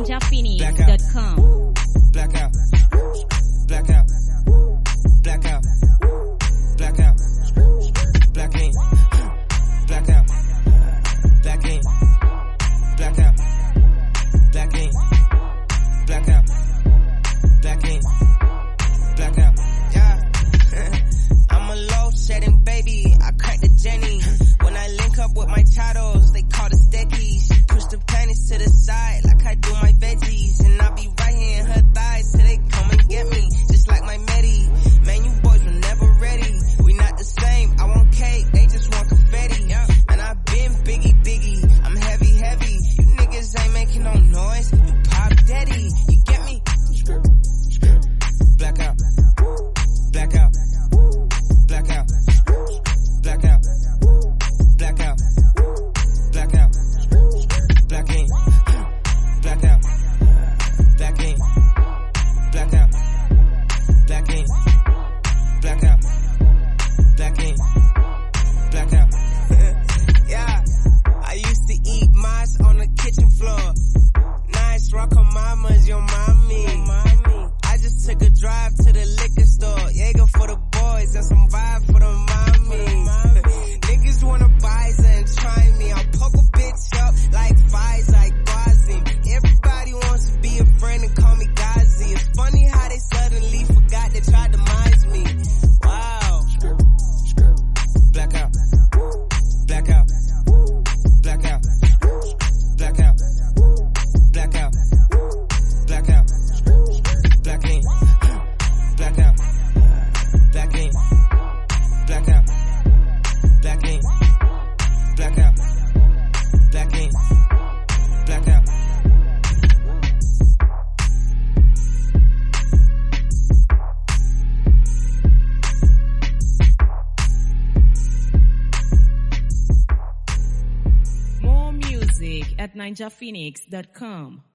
NinjaPhoenix.com. Blackout. Blackout. Blackout. Blackout. Black ink. Blackout. Black ink. Blackout. Black ink. Blackout. Black ink. Blackout. Yeah. I'm a low setting baby. I crack the Jenny. When I link up with my titles, they call the steckies. She push the panties to the side like I do my veggies. And I be right here in her thighs till they come and get me. Just like my Medi. Man, you boys were never ready. We not the same. I want cake, they just want confetti. And I been biggie. I'm heavy. You niggas ain't making no noise. You pop daddy. You get me? Blackout. Blackout. Blackout. Blackout. Blackout. Blackout. Black ink. Blackout. Black ink. Blackout. Black ink. Blackout. Black ink. Blackout. Yeah. I used to eat mice on the kitchen floor. Nice rock on mama's, your mommy. I just took a drive to the liquor store. Jaeger for the boys and some vibe for the mommy. Niggas wanna buy and try me. I'll poke a bitch up like Pfizer, like Gwazi. Everybody wants to be a friend and call me Ghazi. It's funny how they suddenly forgot they tried to minds me. Wow. Blackout. Blackout. Blackout. Blackout. Blackout. Blackout. Black ink. Blackout. Black ink. Blackout. Black ink. Blackout. Black ink. Blackout. More music at NinjaPhoenix.com.